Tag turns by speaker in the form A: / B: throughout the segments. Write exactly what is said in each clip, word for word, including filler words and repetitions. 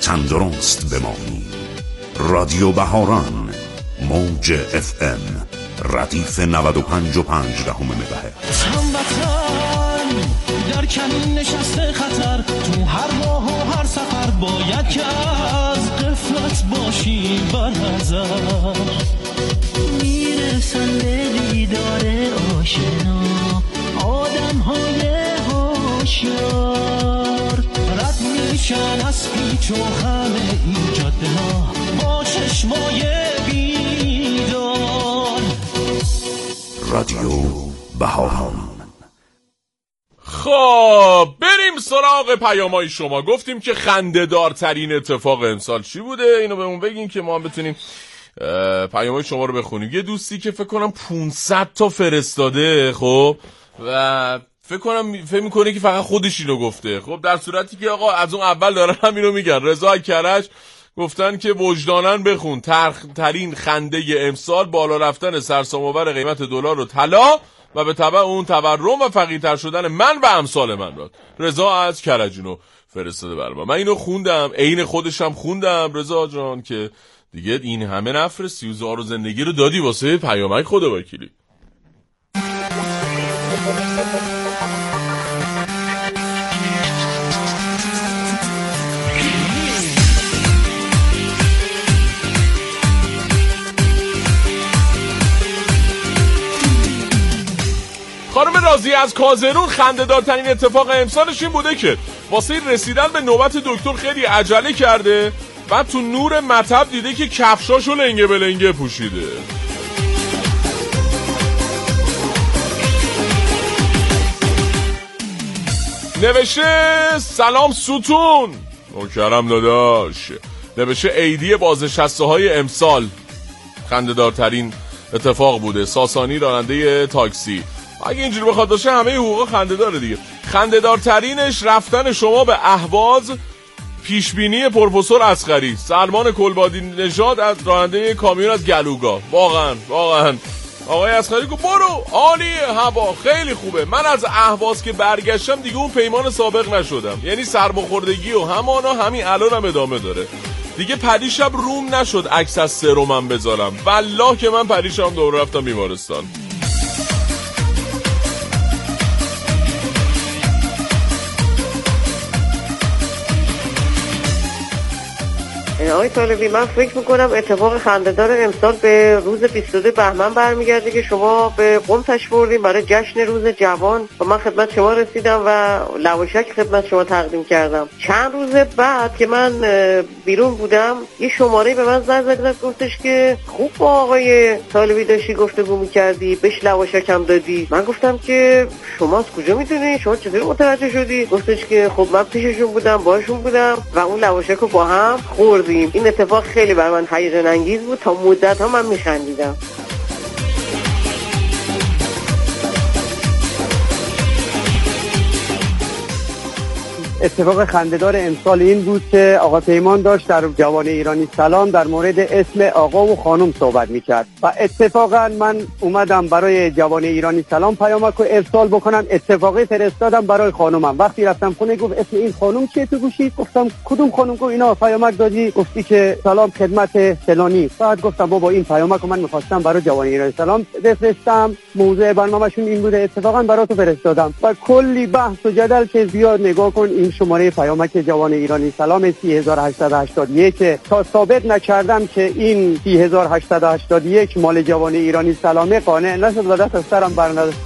A: تندرست بمانید. رادیو بهاران، موج اف ام، ردیف نود و پنج و پنج دهم مگاهرتز.
B: هموطن در کمین نشسته خطر، تو هر راه و هر سفر باید که از غفلت باشی برنظر. میرسن به دیدار آشنا آدم های هوشیار، رد میشن از پیچ و خم این جاده ها با چشمای بیدار.
A: رادیو بهاران.
C: خب بریم سراغ پیامای شما. گفتیم که خنده‌دارترین اتفاق امسال چی بوده؟ اینو بهمون بگین که ما هم بتونیم پیامای شما رو بخونیم. یه دوستی که فکر کنم پانصد تا فرستاده، خب و فکر کنم فکر میکنه که فقط خودش اینو گفته. خب در صورتی که آقا از اون اول دارن همینو میگن. رضا کرج گفتن که وجدانن بخون، تلخ ترین خنده امسال بالا رفتن سرسام‌آور قیمت دلار و طلا و به تبع اون تورم و فقیرتر شدن من و امثال من بود. رضا از کرجینو فرستاده برام. من اینو خوندم، عین خودشم خوندم رضا جان، که دیگه این همه نفرستی و زار و زندگی رو دادی واسه پیامک خدا وکیلی. خانم راضی از کازرون خنده‌دارترین اتفاق امسالش این بوده که واسه رسیدن به نوبت دکتر خیلی عجله کرده و تو نور مطب دیده که کفشاشو لنگه به لنگه پوشیده. نوشته سلام ستون نوکرم داداش. نوشته عیدی بازنشسته های امسال خنده‌دارترین اتفاق بوده. ساسانی راننده تاکسی. اگه اینجوری بخواد باشه همه حقوق خنده داره دیگه. خنده دارترینش رفتن شما به اهواز، پیشبینی پروفسور اصغری. سلمان کلبادی نژاد از راننده کامیون از گلوگا. واقعا واقعا آقای اصغری گفت برو عالیه، هوا خیلی خوبه. من از اهواز که برگشتم دیگه اون پیمان سابق نشدم، یعنی سرماخوردگی و همانا همین الان هم ادامه داره دیگه. پریشب روم نشد عکس از سرمم بذارم، والله که من پریشب دوباره رفتم بیمارستان.
D: آقای طالبی من فکر میکنم اتفاق خنده‌دار امسال به روز بیست و دو بهمن برمیگرده که شما به قم تشریف بردیم برای جشن روز جوان و من خدمت شما رسیدم و لواشک خدمت شما تقدیم کردم. چند روز بعد که من بیرون بودم یه شماره به من زنگ زد، گفتش که خوب با آقای طالبی داشتی گفتگو میکردی، بهش لواشک هم دادی. من گفتم که شما از کجا میدونی؟ شما چطوری متوجه شدی؟ گفتش که خب من پیششون بودم، باهاشون بودم و اون لواشک رو با هم خوردیم. این اتفاق خیلی بر من هیجان انگیز بود، تا مدت ها من میخندیدم.
E: اتفاق خنده‌دار امسال این بود که آقا پیمان داشت در جوان ایرانی سلام در مورد اسم آقا و خانم صحبت میکرد و اتفاقا من اومدم برای جوان ایرانی سلام پیامک رو ارسال بکنم. اتفاقی فرستادم برای خانومم. وقتی رفتم خونه گفت اسم این خانم چیه تو گوشی؟ گفتم کدوم خانم؟ گفت اینا پیامک دادی، گفتی که سلام خدمت فلانی. بعد گفتم بابا این پیامک رو من می‌خواستم برای جوان ایرانی سلام بفرستم، موضوع برنامه‌شون این بوده، اتفاقا براتو فرستادم. و کلی بحث و جدل که زیاد. نگاه کن این شماره پیامک جوان ایرانی سلام سی هزار و هشتصد و هشتاد و یک تا ثابت نکردم که این سی هزار و هشتصد و هشتاد و یک مال جوان ایرانی سلامه قانع نشد و دست از سرم برنداشت.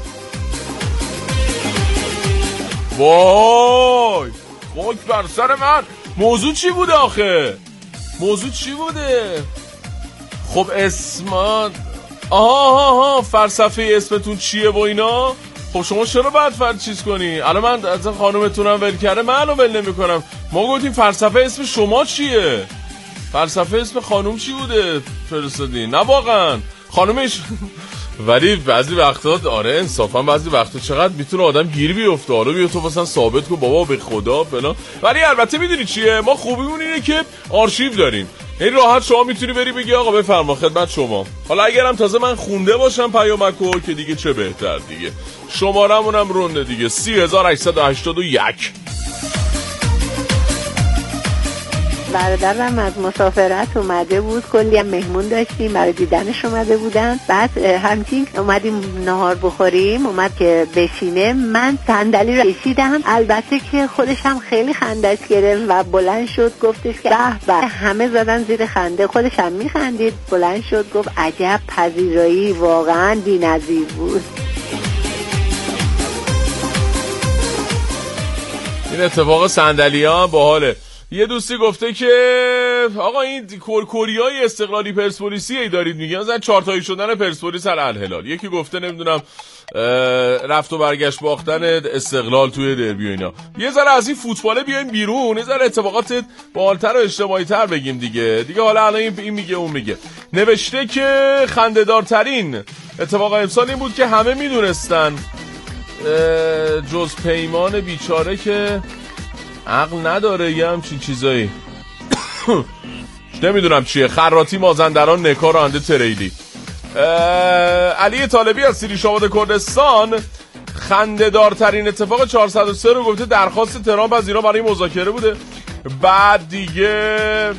C: وای وای بر سر من. موضوع چی بوده آخه؟ موضوع چی بوده؟ خب اسمان آها آها فلسفه اسمتون چیه و اینا؟ خب شما چرا باید فرد چیز کنی؟ الان من از خانومتونم ول کرده، من الان ول نمی کنم. ما گفتیم فلسفه اسم شما چیه؟ فلسفه اسم خانوم چی بوده فرستادین؟ نه واقعا خانومش ولی بعضی وقتا آره انصافا بعضی وقتا چقدر میتونه آدم گیر بیفته. آره بیا تو مثلا ثابت کن بابا به خدا فلان. ولی البته میدونی چیه؟ ما خوبیمون اینه که آرشیو داریم. این راحت شما میتونی بری بگی آقا بفرما خدمت شما. حالا اگرم تازه من خونده باشم پیامکو که دیگه چه بهتر دیگه. شمارمونم رونده دیگه سی هزار و هشتصد و هشتاد و یک.
F: برادرم از مسافرت اومده بود، کلی هم مهمون داشتیم برای دیدنش اومده بودن. بعد همچین اومدیم نهار بخوریم، اومد که بشینه، من صندلی رو کشیدم، البته که خودش هم خیلی خندش گرفت و بلند شد گفتش که به به، همه زدن زیر خنده، خودش هم میخندید، بلند شد گفت عجب پذیرایی، واقعا بی‌نظیر بود.
C: این اتفاق صندلی‌ها باحاله. یه دوستی گفته که آقا این کورکوریای استقلالی پرسپولیسی ای دارید میگن، مثلا چهار تایی شدن پرسپولیس سر الهلال. یکی گفته نمیدونم رفت و برگشت باختن استقلال توی دربی و اینا. یه ذره از این فوتباله بیایم بیرون، یه ذره اتفاقات بالتر و اجتماعی تر بگیم دیگه. دیگه حالا الان این میگه اون میگه. نوشته که خنده‌دارترین اتفاق امسال این بود که همه میدونستن جز پیمان بیچاره که عقل نداره، یه همچین چیزایی نمیدونم چیه، خراتی مازندران نکار راننده تریلی. علی طالبی از سیری شامات کردستان خنده دارترین اتفاق چهارصد و سه رو گفته درخواست ترامپ از ایران برای مذاکره بوده. بعد دیگه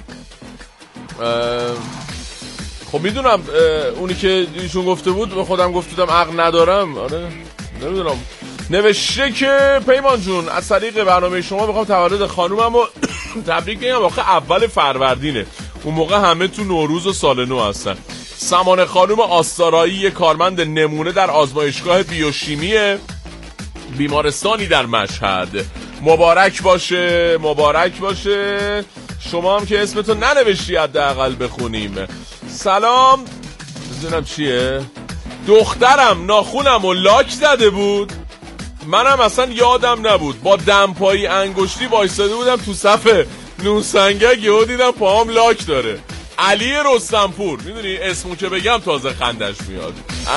C: خب میدونم اونی که ایشون گفته بود به خودم گفتم عقل ندارم، آره نمیدونم. نوشته که پیمان جون از طریق برنامه شما بخوام تولد خانومم رو تبریک بگم، واقعا اول فروردینه، اون موقع همه تو نوروز و سال نو هستن. سمانه خانوم آستارایی کارمند نمونه در آزمایشگاه بیوشیمی بیمارستانی در مشهد. مبارک باشه، مبارک باشه. شما هم که اسمتو ننوشتی حداقل بخونیم. سلام، بزنم چیه؟ دخترم ناخونم و لاک زده بود، منم اصلا یادم نبود، با دمپایی انگشتی وایساده بودم تو صف نوسنگک، یهو دیدم پاهم لاک داره. علی رستمپور، میدونی اسمو که بگم تازه خندش میاد.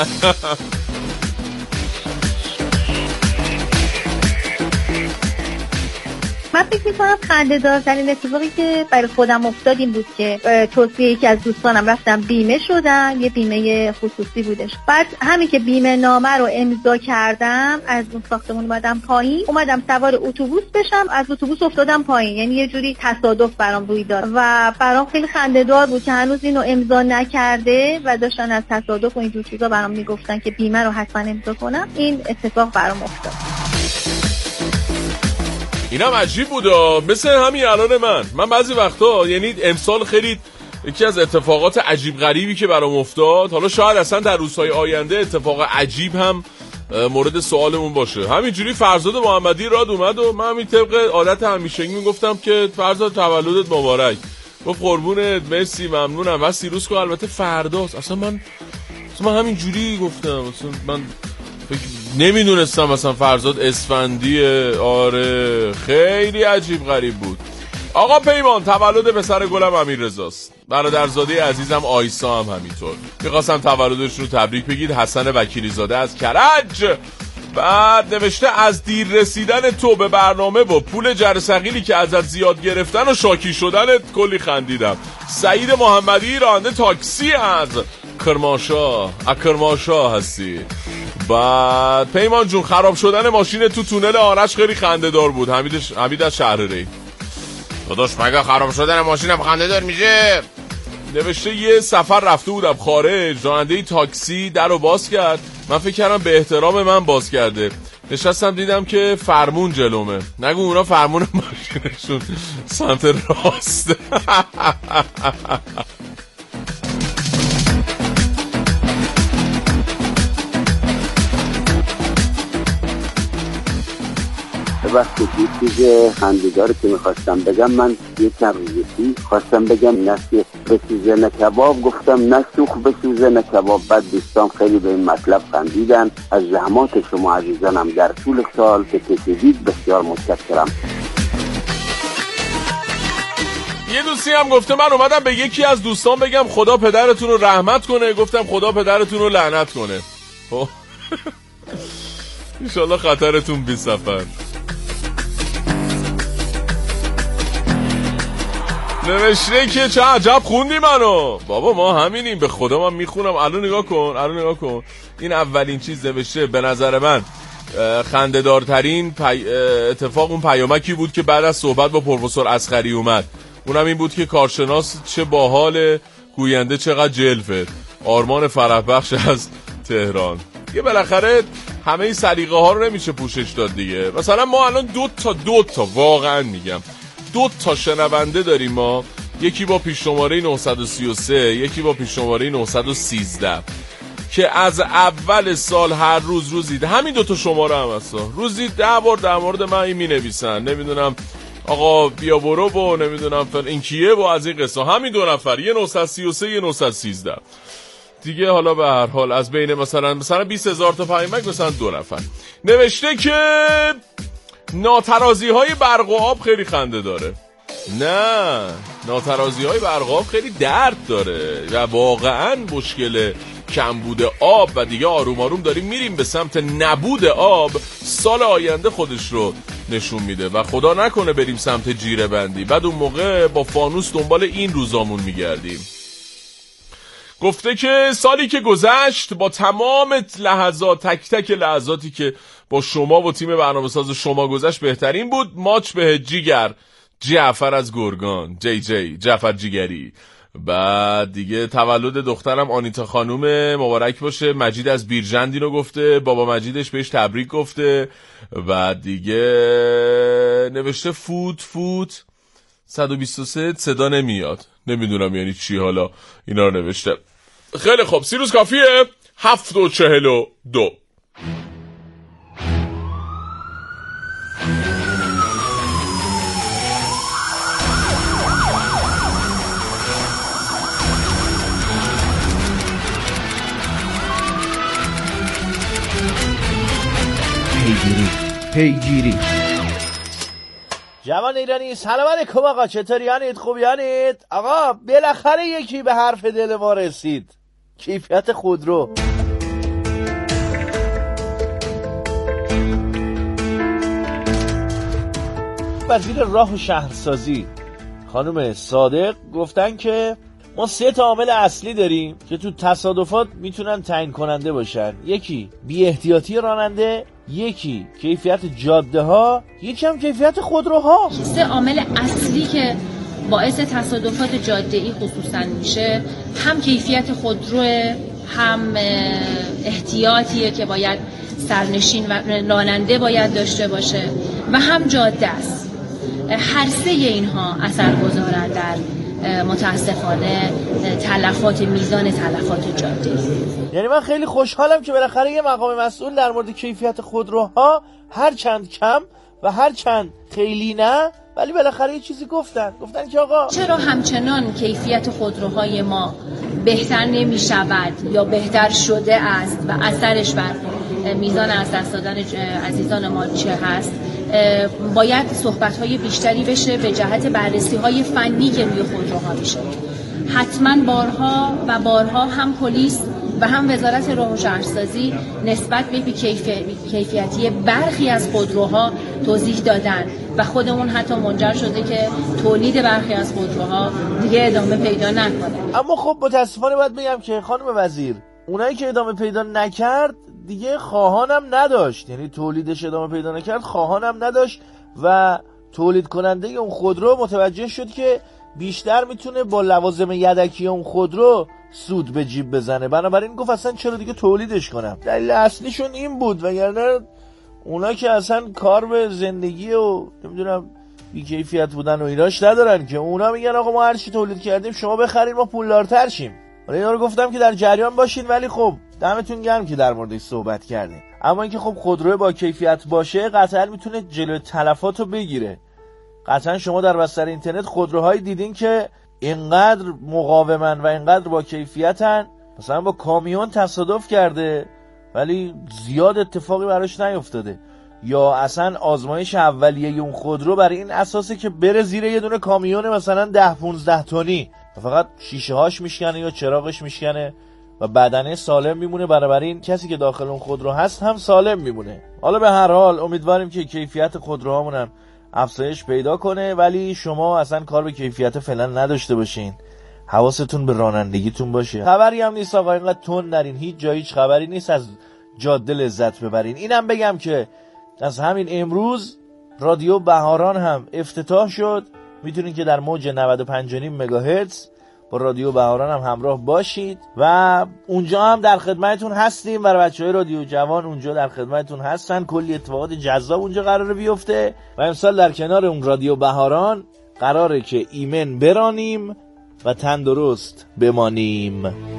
G: من فکر میکنم خنده دارترین اتفاقی که برای خودم افتاد این بود که توصیه یکی از دوستانم رفتم بیمه شدن، یه بیمه خصوصی بودش. بعد همین که بیمه نامه رو امضا کردم از اون ساختمون اومدم پایین، اومدم سوار اتوبوس بشم، از اتوبوس افتادم پایین، یعنی یه جوری تصادف برام روی داد و برام خیلی خنده دار بود که هنوز اینو امضا نکرده و داشتن از تصادف و اینجور چیزا برام میگفتن که بیمه رو حتما امضا کنم. این اتفاق برام افتاد.
C: اینم عجیب بوده، مثل همین الان من من بعضی وقتا، یعنی امسال خیلی یکی از اتفاقات عجیب غریبی که برام افتاد، حالا شاید اصلا در روزهای آینده اتفاق عجیب هم مورد سوالمون باشه. همینجوری فرزاد محمدی راد اومد و من همین طبق عادت همیشگی میگفتم که فرزاد تولدت مبارک. گفت قربونت، مرسی، ممنونم و سیروس کو البته فرداست. اصلا من اصلا من همینجوری گفتم، اصلا من نمیدونستم مثلا فرزاد اسفندیه. آره خیلی عجیب غریب بود. آقا پیمان تولد پسر گلم امیررضاست، برادرزاده عزیزم آیسا هم همینطور. میخواستم تولدش رو تبریک بگید. حسن وکیلی زاده از کرج. بعد نوشته از دیر رسیدن تو به برنامه و پول جرثقیلی که ازت زیاد گرفتن و شاکی شدنت کلی خندیدم. سعید محمدی راننده تاکسی از کرمانشاه، از کرمانشاه هستی. بعد پیمان جون خراب شدن ماشین تو تونل آرش خیلی خنده دار بود. حمید حمید از شهر ری. داداش مگه خراب شدن ماشینم خنده دار میشه؟ نوشته یه سفر رفته بودم خارج، راننده تاکسی درو باز کرد، من فکر کردم به احترام من باز کرده، نشستم دیدم که فرمون جلومه. نگو اونا فرمون ماشینشون سمت راست.
H: وقتی چیز خنده‌داری که میخواستم بگم، من یک چند روزی خواستم بگم نسیه بسوزه نه کباب، گفتم نه سوخ بسوزه نه کباب. بعد دوستان خیلی به این مطلب خندیدن. از زحمات شما عزیزانم در طول سال که کشیدید بسیار متشکرم.
C: یه دوستی هم گفته من اومدم به یکی از دوستان بگم خدا پدرتون رو رحمت کنه، گفتم خدا پدرتون رو لعنت کنه. انشالله خطرتون بی سفر. نوشته که چه عجب خوندی منو. بابا ما همینیم، به خدا من میخونم. الان نگاه کن، الان نگاه کن. این اولین چیز نوشته. به نظر من خنده‌دارترین پی... اتفاق اون پیامکی بود که بعد از صحبت با پروفسور اصغری اومد. اونم این بود که کارشناس چه باحال، گوینده چقدر جلفه. آرمان فرح بخش از تهران. یه بالاخره همه این سلیقه ها رو نمیشه پوشش داد دیگه. مثلا ما الان دو تا دو تا واقعا میگم دو تا شنونده داریم ما، یکی با پیش شماره نهصد و سی و سه، یکی با پیش شماره نهصد و سیزده، که از اول سال هر روز روزی همین دو تا شماره هم هست، روزی ده بار در مورد من این می نویسن، نمیدونم آقا بیا برو و نمیدونم فر این کیه و از این قصه. همین دو نفر، یه نهصد و سی و سه یه نهصد و سیزده دیگه. حالا به هر حال از بین مثلا مثلا بیست هزار تا پیامک مثلا دو نفر نوشته که ناترازی های برق و آب خیلی خنده داره. نه، ناترازی های برق و آب خیلی درد داره و واقعا مشکل کمبود آب و دیگه آروم آروم داریم میریم به سمت نبود آب. سال آینده خودش رو نشون میده و خدا نکنه بریم سمت جیره بندی، بعد اون موقع با فانوس دنبال این روزامون میگردیم. گفته که سالی که گذشت با تمام لحظات، تک تک لحظاتی که با شما و تیم برنامه‌ساز شما گذشت بهترین بود. ماچ به جیگر جعفر از گرگان، جی جی جعفر جیگری. بعد دیگه تولد دخترم آنیتا خانوم، مبارک باشه. مجید از بیرجند اینو گفته، بابا مجیدش بهش تبریک گفته. بعد دیگه نوشته فوت فوت صد و بیست و سه صدا نمیاد، نمیدونم یعنی چی حالا اینا رو نوشته. خیلی خوب، سیروس کافیه هفت و چهل و دو.
I: پیگیری پیگیری
J: جوان ایرانی سلام علیکم آقا، چطوریانید؟ خوبیانید؟ آقا بالاخره یکی به حرف دل ما رسید، کیفیت خودرو. وزیر راه و شهرسازی خانم صادق گفتن که ما سه تا عامل اصلی داریم که تو تصادفات میتونن تعیین کننده باشن. یکی بی احتیاطی راننده، یکی کیفیت جاده ها، یکی هم کیفیت خودروها.
K: سه عامل اصلی که باعث تصادفات جاده‌ای خصوصا میشه، هم کیفیت خودرو، هم احتیاطیه که باید سرنشین و راننده باید داشته باشه و هم جاده است. هر سه اینها اثرگذارن در متاسفانه تلفات، میزان تلفات جاده.
J: یعنی من خیلی خوشحالم که بالاخره یه مقام مسئول در مورد کیفیت خودروها هر چند کم و هر چند خیلی نه، ولی بالاخره یه چیزی گفتن گفتن که آقا
K: چرا همچنان کیفیت خودروهای ما بهتر نمی شود یا بهتر شده است و اثرش بر میزان از دست دادن عزیزان ما چه هست. باید صحبت‌های بیشتری بشه به جهت بررسی‌های فنی که روی خودروها میشه. حتما بارها و بارها هم پلیس و هم وزارت راه و شهرسازی نسبت به بی‌کیفیتی برخی از خودروها توضیح دادن و خودمون حتی منجر شده که تولید برخی از خودروها دیگه ادامه پیدا نکنه.
J: اما خب متاسفانه باید بگم که خانم وزیر، اونایی که ادامه پیدا نکرد دیگه خواهانم نداشت، یعنی تولیدش ادامه پیدا نکرد خواهانم نداشت و تولید کننده اون خودرو متوجه شد که بیشتر میتونه با لوازم یدکی اون خودرو سود به جیب بزنه، بنابراین گفت اصلا چرا دیگه تولیدش کنم. دلیل اصلیشون این بود، وگرنه اونا که اصلا کار به زندگی و نمیدونم بی‌کیفیت بودن و ایناش ندارن که، اونا میگن آقا ما هر چی تولید کردیم شما بخرید ما پولدارتر شیم. حالا اینا رو گفتم که در جریان باشین، ولی خب دمتون گرم که در موردش صحبت کردیم. اما اینکه خب خودرو با کیفیت باشه قطعا میتونه جلوی تلفاتو بگیره. قطعا شما در بستر اینترنت خودروهایی دیدین که اینقدر مقاومن و اینقدر با کیفیتن، مثلا با کامیون تصادف کرده ولی زیاد اتفاقی براش نیفتاده، یا اصلا آزمایش اولیه اون خودرو برای این اساسه که بره زیر یه دونه کامیون مثلا ده پونزده تنی و فقط شیشه هاش میشکنه یا چراغش میشکنه و بدنه سالم میمونه، بنابراین کسی که داخل اون خودرو هست هم سالم میمونه. حالا به هر حال امیدواریم که کیفیت خودروهامون هم افزایش پیدا کنه، ولی شما اصلا کار به کیفیت فعلا نداشته باشین، حواستون به رانندگیتون باشه. خبری هم نیست آقا اینقدر تون نرین، هیچ جایی هیچ خبری نیست از جاده لذت ببرین. اینم بگم که از همین امروز رادیو بهاران هم افتتاح شد. میتونید که در موج نود و پنج و نیم مگاهرتز با رادیو بهاران هم همراه باشید و اونجا هم در خدمتتون هستیم. برای بچهای رادیو جوان اونجا در خدمتتون هستن، کلی اتفاقات جذاب اونجا قراره بیفته و امسال در کنار اون رادیو بهاران قراره که ایمن برانیم و تندرست بمانیم.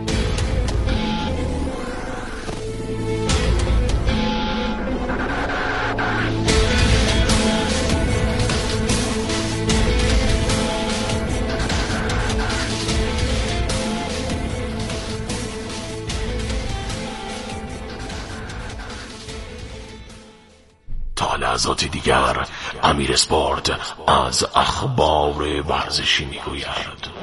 L: تا لحظات دیگر امیر اسپورت از اخبار ورزشی میگوید.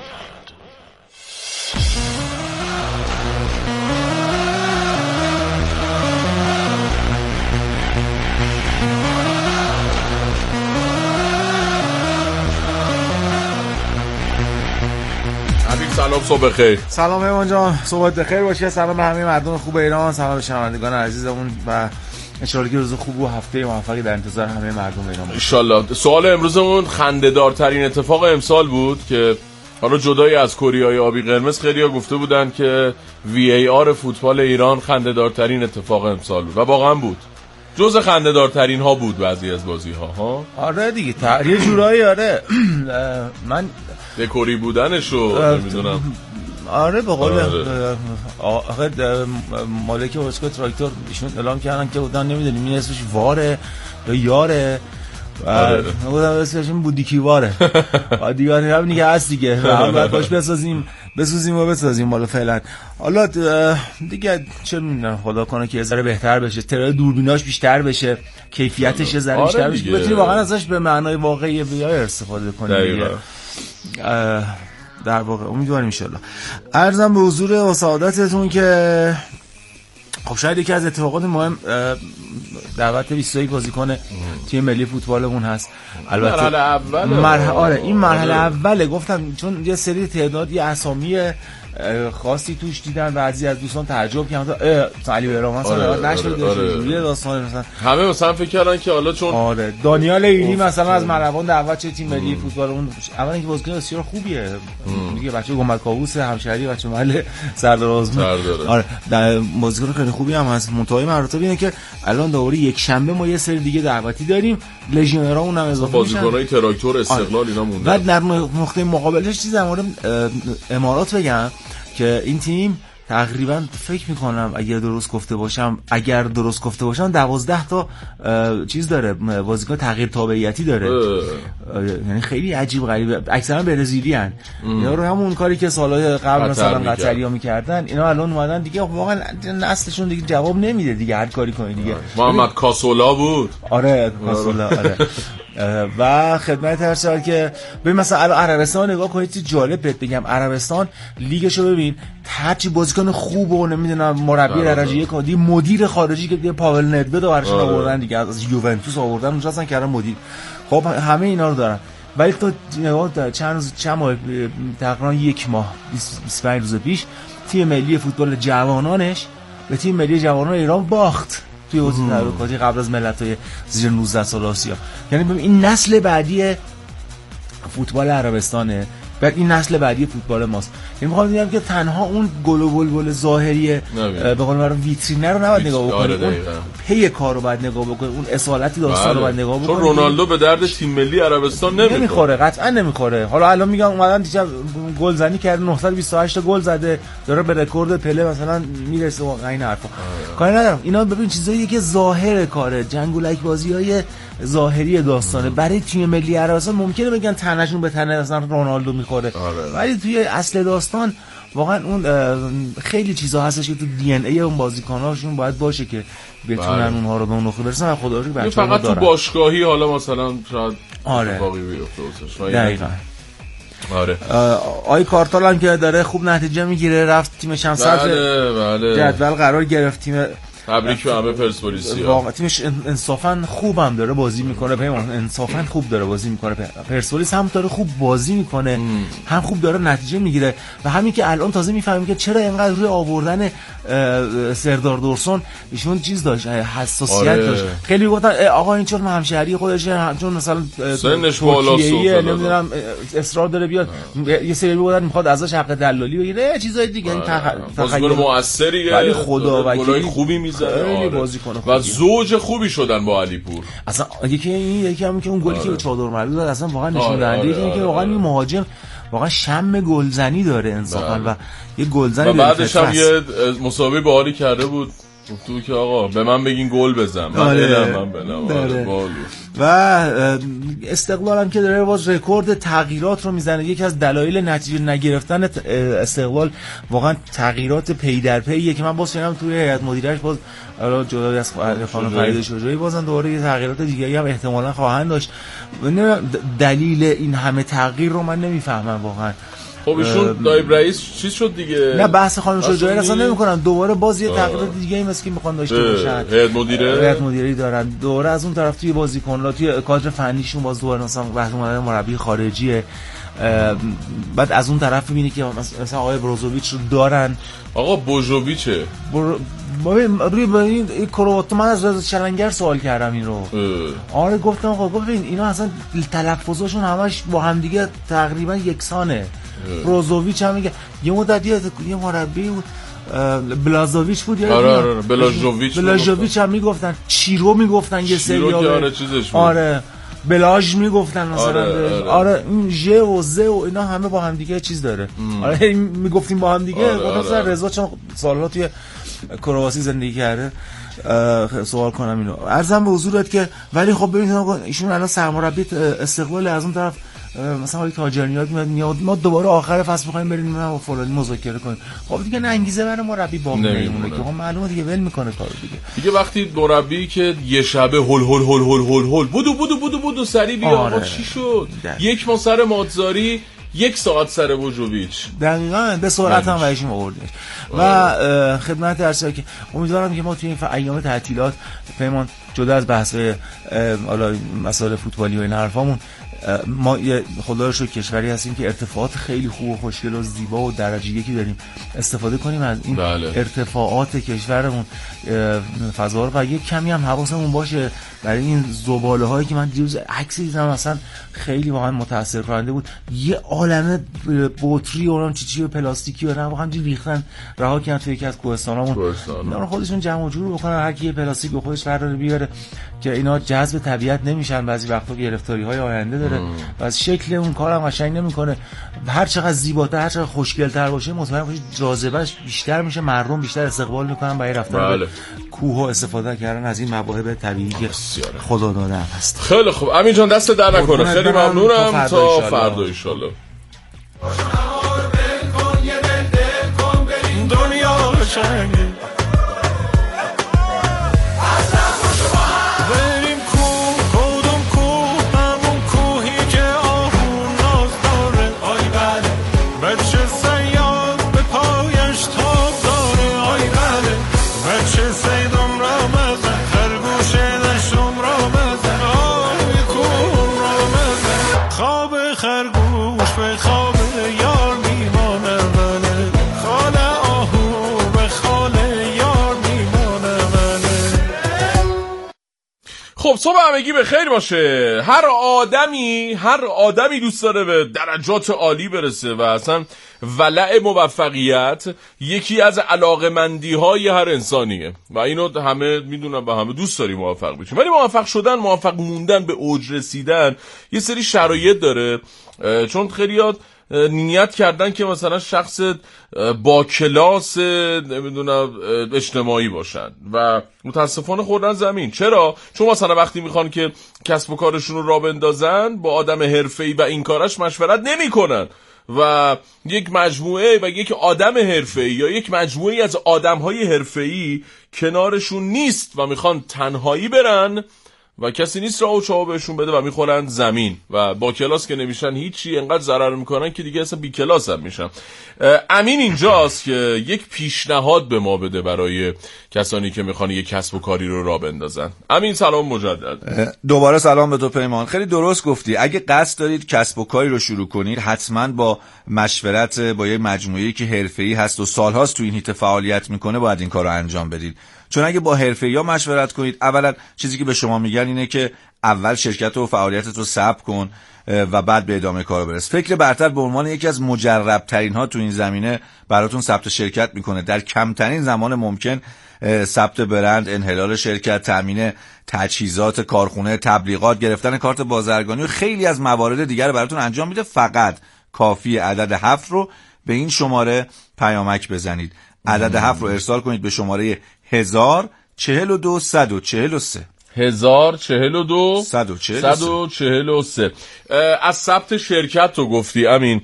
C: سلام، صبح بخیر.
M: سلام ایمان جان، صبحت بخیر باشه. سلام به همه مردم خوب ایران، سلام به شنوندگان عزیزمون و انشالله که روز خوب و هفته موفقی در انتظار همه مردم ایران باشه.
C: انشالله. سوال امروزمون خنده‌دارترین اتفاق امسال بود که حالا جدای از کره آبی قرمز خیلی‌ها گفته بودن که وی ای آر فوتبال ایران خنده‌دارترین اتفاق امسال بود و واقعا بود. جزء خنده‌دارترین ها بود بعضی از بازی‌ها ها.
M: آره دیگه، تا یه جورایی آره. من
C: دکوری بودنشو نمیدونم.
M: آره به قول آخه مالک اسکو تراکتور ایشون اعلام کردن که بودن نمیدونیم این اسمش واره یا یاره و بودن اسمش بودیکیواره دیگه هم دیگه هست دیگه و باید باش بسازیم بسازیم و بسازیم بالا فعلا. حالا دیگه چه میدونم، خدا کنه که یه ذره بهتر بشه، تعداد دوربیناش بیشتر بشه، کیفیتش یه ذره بیشتر بشه، بتونی واقعا ازش به معنای واقعی بیای استفاده کنی دیگه. در واقع امیدواریم انشالله. عرضم به حضور و سعادتتون که خب شاید یکی از اتفاقات مهم دعوت بیست و یک بازیکن تیم ملی فوتبالمون هست. البته
C: مرحله اوله.
M: مرحله آره این مرحله اوله گفتم، چون یه سری تعداد یه اسامی خاصی توش دیدن و بعضی از دوستان تعجب کردن علی بهرام مثلا نشده جوری داستان مثلا
C: همه مثلا فکر کردن که حالا چون
M: آره دانیال ایلی مثلا از مروان دعوت چه تیم ملی فوتبال اون اولا اینکه بازیکن بسیار خوبیه دیگه، بچه گمبد کاووس همشهری بچه محل سردار آزمون آره بازیکن خیلی خوبی هم هست. منتهای مراتب اینه که الان دوباره یک شنبه ما یه سری دیگه دعوتی داریم، لژیونرامون هم اضافه میشن،
C: بازیکنای تراکتور استقلال اینا مونده
M: و در نقطه مقابلش چیزی در مورد امارات بگم که این تیم تقریبا فکر میکنم اگر درست گفته باشم اگر درست گفته باشم دوازده تا چیز داره، بازیکن تغییر تابعیتی داره، یعنی خیلی عجیب غریبه، اکثرا برزیلی ان اینا رو همون کاری که سالهای قبل مثلا قطری‌ها میکردن اینا الان اومدن دیگه واقعا نسلشون دیگه جواب نمیده دیگه، هر کاری کنی دیگه.
C: محمد کاسولا بود.
M: آره کاسولا آره و خدمت هر سال که ببین مثلا الان عربستان نگاه کنید چه جالب بهت بگم، عربستان لیگشو ببین، هرچی بازیکن خوب و نمیدونم مربی درجه یک دی مدیر خارجی که پاول ندوید براشون آوردن دیگه، از یوونتوس آوردن اونجا اصلا کردن مدیر. خب همه اینا رو دارن ولی تو چند روز چند ماه تقریبا یک ماه بیست و پنج روز پیش تیم ملی فوتبال جوانانش به تیم ملی جوانان ایران باخت توی حوزه تحرکاتی قبل از ملت‌های زیر نوزده سال آسیا. یعنی ببین این نسل بعدی فوتبال عربستانه، بعد این نسل بعدی فوتبال ماست. یعنی می‌خوام بگم که تنها اون گل و بلبل ظاهری به قول معروف ویترینه رو نباید نگاه بکنی، اون پی کارو باید نگاه بکنی، اون اصالتی داستان رو باید نگاه بکنی،
C: چون رونالدو به درد تیم ملی عربستان نمیخوره
M: نمیخوره قطعا نمیخوره. حالا الان میگم اومدن دیشب گلزنی کرده، نهصد و بیست و هشت گل زده، داره به رکورد پله مثلا میرسه، واقعا این حرفا کاری ندارم. اینا ببین چیزایی که ظاهر کاره، جنگولک بازیای ظاهری داستانه. برای تیم ملی عربستان ممکنه بگن تنشون به تنه مثلا رونالدو میخوره، ولی توی اصل داستان واقعا اون خیلی چیزا هستش که تو دی ان ای اون بازیکناشون باید باشه که بتونن اونها رو به اون نقطه برسن. خدا رو بچه‌ها
C: فقط تو باشگاهی حالا مثلا شاید
M: آره
C: اتفاقی بیفته.
M: دقیقاً
C: آره
M: آی کارتال هم که داره خوب نتیجه میگیره، رفت تیمش هم صدر
C: بله بله
M: جدول قرار گرفت، تیم
C: تبریک به همه پرسپولیسیا.
M: واقعا تیمش انصافا خوبم داره بازی میکنه پیمان، انصافا خوب داره بازی میکنه. پرسپولیس هم داره خوب بازی میکنه، هم خوب داره نتیجه میگیره و همین که الان تازه میفهمیم که چرا اینقدر روی آوردن سردار دورسون ایشون چیز داشت، حساسیت آره. داشت. خیلی گفتن آقا این چون همشهری خودشه، چون مثلا
C: سنش بالاست
M: نمیدونم اصرار داره بیاد، یه سری بودن میخواد ازش حق دلالی بگیره، چیزای دیگه. این
C: تخیل موثریه ولی
M: خدا
C: وکیلی خوبی میزنه
M: آره. بازیکن
C: و زوج خوبی شدن با علیپور.
M: اصلا یکی این یکی همون که اون گلی آره. که چادر مردود داد اصلا واقعا نشون دهنده آره. آره. که واقعا این مهاجم واقعا شم گلزنی داره انصافا و یه گلزنی
C: و بعدش هم یه مسابقه باحالی کرده بود، گفتو که آقا به من بگین گل بزن من
M: آره.
C: من بنم
M: و استقلال هم که داره باز رکورد تغییرات رو میزنه. یکی از دلایل نتیجه نگرفتن استقلال واقعا تغییرات پی در پیه که من باز شنیدم توی هیئت مدیرهش باز حالا جدا از خانم فرید شجاعی بازن دوباره یه تغییرات دیگه‌ای هم احتمالاً خواهند داشت. دلیل این همه تغییر رو من نمیفهمم واقعا.
C: خب ایشون نایب رئیس چیز شد دیگه.
M: نه بحث خانم شجاعی اصلا نمی‌کنم، دوباره باز یه تغییرات دیگه ای مثل که می‌خوان داشته باشن.
C: هیئت مدیره
M: هیئت مدیری دارن دوباره از اون طرف توی بازیکن‌ها توی کادر فنیشون باز دوباره مثلا بحث اومدن مربی خارجیه. بعد از اون طرف می‌بینی که مثلا آقای بروزوویچ رو دارن.
C: آقا بوژوویچه
M: بر... ببین روی این کروات من از رضا چلنگر سوال کردم این رو اه. آره گفتم آقا ببین اینا اصلا تلفظاشون همش با هم دیگه تقریبا یکسانه. بروزوویچ هم میگه یه مدت یه مربی بود بلازوویچ بود یا
C: آره آره بلاژوویچ
M: بلاژوویچ هم میگفتن، چیرو میگفتن یه سری
C: آره چیزش بود
M: آره بلاژ میگفتن مثلا آره, آره. آره این ژ و ز و اینا همه با هم دیگه چیز داره ام. آره میگفتیم با هم دیگه آره مثلا آره. رضا چون سالها توی کرواسی زندگی کرده سوال کنم اینو عرضم به حضورت که ولی خب ببینید ایشون الان سرمربی استقلال، از اون طرف مثلا آقای تاجرنیاد میاد ما دوباره آخر فصل می‌خوایم بریم ما با فلانی مذاکره کنیم. خب دیگه نه انگیزه برای مربی باقی نمیمونه که خب معلومه دیگه ول میکنه کارو دیگه.
C: دیگه وقتی مربی که یه شبه هول هول هول هول هول هول بودو بودو بودو بودو سری بیا آقا آره. چی شد ده. یک ما سر ماتزاری یک ساعت سر بوجوویچ
M: دقیقاً به سرعت هم وایشیم آوردیم و خدمت ارسال که امیدوارم که ما توی این ایام تعطیلات پیمان جدا از بحث حالا مسائل فوتبالی و این حرفامون ما خدا رو شکر کشوری هستیم که ارتفاعات خیلی خوب و خوشگل و زیبا و درجه یکی داریم، استفاده کنیم از این بله. ارتفاعات کشورمون فضا رو و یک کمی هم حواسمون باشه برای این زباله هایی که من دیروز عکسی دیدم مثلا خیلی واقعا متاثر کننده بود، یه عالمه بطری و اون چی چی پلاستیکی و واقعا همینجوری ریختن رها کردن توی یکی از کوهستانامون، اینا خودشون جمع و جور بکنن، هر کی پلاستیک به خودش برداره بیاره که اینا جذب طبیعت نمیشن، بعضی وقتا گرفتاری های آینده داره و از شکل اون کارم قشنگ نمیکنه. هر چقدر زیباتر هر چقدر خوشگل‌تر باشه مطمئن باشید جاذبهش بیشتر میشه، مردم بیشتر استقبال میکنن برای رفتن بله. کوه و استفاده کردن از این مواهب طبیعی که خدا داده هست.
C: خیلی خوب امین جان دست در نکنه، خیلی ممنونم تا فردا ان شاءالله. خب صبح همگی به خیر باشه. هر آدمی هر آدمی دوست داره به درجات عالی برسه و اصلا ولع موفقیت یکی از علاقمندی های هر انسانیه و اینو همه میدونن و همه دوست داریم موفق بشیم، ولی موفق شدن، موفق موندن، به اوج رسیدن یه سری شرایط داره، چون خیلیات نیت کردن که مثلا شخص با کلاس نمیدونم اجتماعی باشن و متاسفانه خوردن زمین. چرا؟ چون مثلا وقتی میخوان که کسب و کارشون رو راه بندازن با آدم حرفه‌ای و این کارش مشورت نمیکنن و یک مجموعه و یک آدم حرفه‌ای یا یک مجموعه از آدم‌های حرفه‌ای کنارشون نیست و میخوان تنهایی برن و کسی نیست راه و چاه بهشون بده و میخورن زمین و با کلاس که نمیشن هیچی، انقدر ضرر میکنن که دیگه اصلا بی کلاس هم میشن. امین اینجاست که یک پیشنهاد به ما بده برای کسانی که میخوان یک کسب و کاری رو راه بندازن. امین سلام مجدد.
N: دوباره سلام به تو پیمان. خیلی درست گفتی. اگه قصد دارید کسب و کاری رو شروع کنید، حتما با مشورت با یه مجموعه‌ای که حرفه‌ای هست و سالهاست تو این حیطه فعالیت میکنه باید این کارو انجام بدید. چون اگه با حرفه‌ای‌ها مشورت کنید، اولا چیزی که به شما میگن اینه که اول شرکت و فعالیتت رو ثبت کن و بعد به ادامه کارو برس. فکر برتر به عنوان یکی از مجرب ترین ها تو این زمینه براتون ثبت شرکت میکنه. در کمترین زمان ممکن ثبت برند، انحلال شرکت، تامین تجهیزات کارخونه، تبلیغات، گرفتن کارت بازرگانی و خیلی از موارد دیگر رو براتون انجام میده. فقط کافی عدد هفت رو به این شماره پیامک بزنید. عدد هفت رو ارسال کنید به شماره هزار چهل و دو صد و چهل و سه
C: هزار چهل و دو
N: صد و
C: چهل و سه. از ثبت شرکت تو گفتی امین.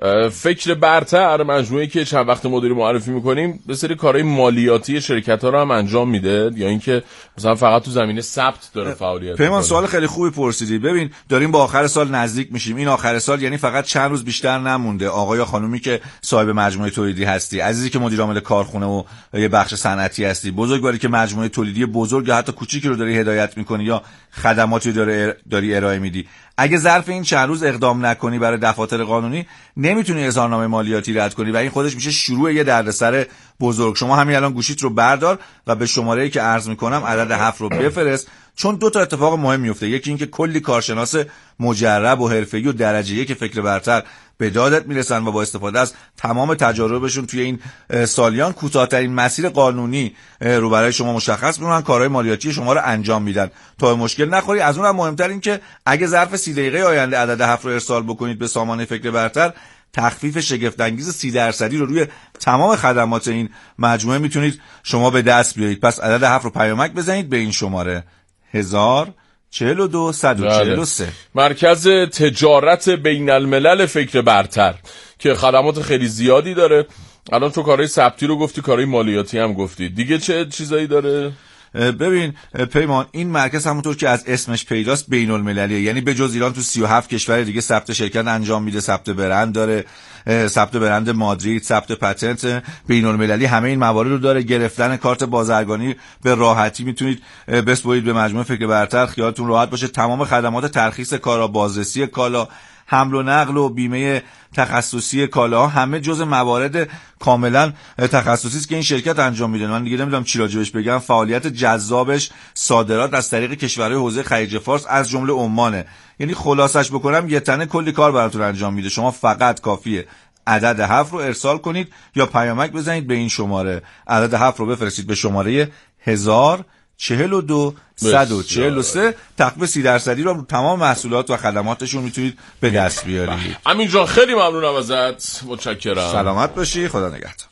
C: فکر برتر مجموعه‌ای که چند وقت مدیری معرفی میکنیم به سری کارهای مالیاتی شرکت ها رو هم انجام میده یا اینکه مثلا فقط تو زمینه ثبت داره فعالیت؟
N: پیمان سوال خیلی خوبی پرسیدی. ببین داریم با آخر سال نزدیک میشیم. این آخر سال یعنی فقط چند روز بیشتر نمونده. آقا یا خانومی که صاحب مجموعه تولیدی هستی، عزیزی که مدیر عامل کارخونه و یه بخش صنعتی هستی، بزرگواری که مجموعه تولیدی بزرگ یا حتی کوچیکی رو داری هدایت میکنی یا خدماتی داری داری ارائه میدی، اگه ظرف این چند روز اقدام نکنی برای دفاتر قانونی نمیتونی اظهارنامه مالیاتی رد کنی و این خودش میشه شروع یه دردسر بزرگ. شما همین الان گوشیت رو بردار و به شماره‌ای که عرض میکنم عدد هفت رو بفرست، چون دو تا اتفاق مهم میفته. یکی این که کلی کارشناس مجرب و حرفه‌ای و درجه یک فکر برتر به دادت میرسن و با استفاده از تمام تجاربشون توی این سالیان کوتاه‌ترین مسیر قانونی رو برای شما مشخص می‌کنن، کارهای مالیاتی شما رو انجام میدن تا مشکل نخوری. از اون هم مهمتر این که اگه ظرف سی دقیقه آینده عدد هفت رو ارسال بکنید به سامانه فکر برتر، تخفیف شگفت انگیز سی درصدی رو روی تمام خدمات این مجموعه میتونید شما به دست بیارید. پس عدد هفت رو پیامک بزنید به این شماره هزار چهل و دو صد و چهل و سه.
C: مرکز تجارت بین الملل فکر برتر که خدمات خیلی زیادی داره. الان تو کارهای ثبتی رو گفتی، کارهای مالیاتی هم گفتی، دیگه چه چیزایی داره؟
N: ببین پیمان، این مرکز همونطور که از اسمش پیداست بین المللیه، یعنی به جز ایران تو سی و هفت کشور دیگه ثبت شرکت انجام میده. ثبت برند داره، ثبت برند مادرید، ثبت پتنت بین المللی، همه این موارد رو داره. گرفتن کارت بازرگانی به راحتی میتونید بسپرید به مجموعه فکر برتر، خیالتون راحت باشه. تمام خدمات ترخیص کالا، بازرسی کالا، حمل و نقل و بیمه تخصصی کالاها همه جز موارد کاملا تخصصی است که این شرکت انجام میده. من دیگه نمیدونم چی راجبش بگم. فعالیت جذابش صادرات از طریق کشورهای حوزه خلیج فارس از جمله عمانه. یعنی خلاصش بکنم یه تنه کلی کار براتون انجام میده. شما فقط کافیه عدد هفت رو ارسال کنید یا پیامک بزنید به این شماره. عدد هفت رو بفرستید به شماره هزار چهل و دو صد و چهل و سه. تخفیف سی درصدی رو تمام محصولات و خدماتشون میتونید به دست بیارید.
C: امین جان خیلی ممنونم ازت، متشکرم.
N: سلامت باشی، خدا نگهدار.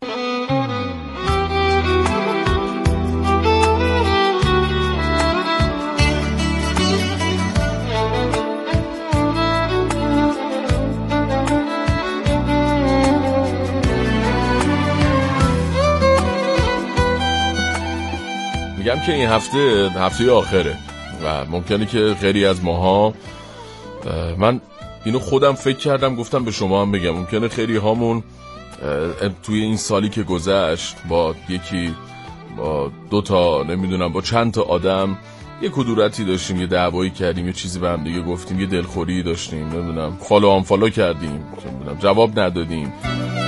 C: میگم که این هفته هفته آخره و ممکنه که خیلی از ماها، من اینو خودم فکر کردم گفتم به شما هم بگم، ممکنه خیلی هامون توی این سالی که گذشت با یکی با دو تا نمیدونم با چند تا آدم یه کدورتی داشتیم، یه دعوایی کردیم، یه چیزی به هم دیگه گفتیم، یه دلخوری داشتیم، نمیدونم فالو آن فالو کردیم، نمیدونم جواب ندادیم،